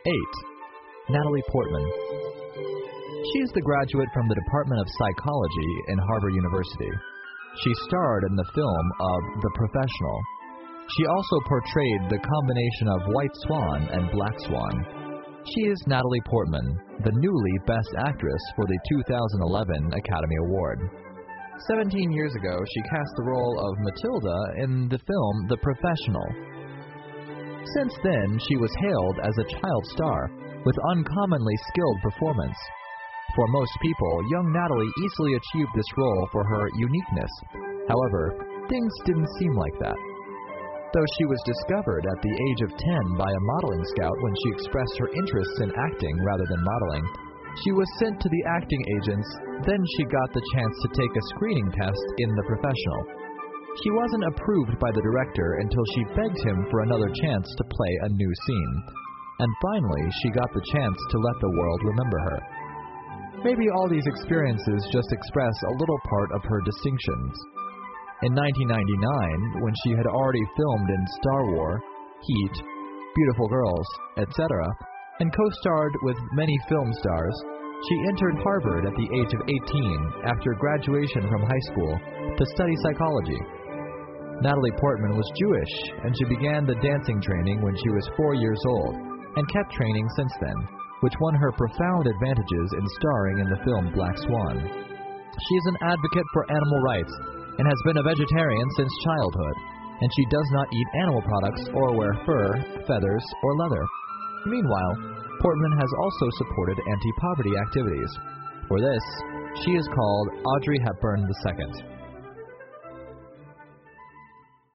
8. Natalie Portman. She is the graduate from the Department of Psychology in Harvard University. She starred in the film of The Professional. She also portrayed the combination of White Swan and Black Swan. She is Natalie Portman, the newly Best Actress for the 2011 Academy Award. 17 years ago, she cast the role of Matilda in the film The Professional. Since then, she was hailed as a child star with uncommonly skilled performance. For most people, young Natalie easily achieved this role for her uniqueness. However, things didn't seem like that. Though she was discovered at the age of 10 by a modeling scout when she expressed her interests in acting rather than modeling, she was sent to the acting agents, then she got the chance to take a screening test in The Professional. She wasn't approved by the director until she begged him for another chance to play a new scene. And finally, she got the chance to let the world remember her. Maybe all these experiences just express a little part of her distinctions. In 1999, when she had already filmed in Star Wars, Heat, Beautiful Girls, etc., and co-starred with many film stars, she entered Harvard at the age of 18 after graduation from high school to study psychology. Natalie Portman was Jewish, and she began the dancing training when she was 4 years old, and kept training since then, which won her profound advantages in starring in the film Black Swan. She is an advocate for animal rights and has been a vegetarian since childhood, and she does not eat animal products or wear fur, feathers, or leather. Meanwhile, Portman has also supported anti-poverty activities. For this, she is called Audrey Hepburn II.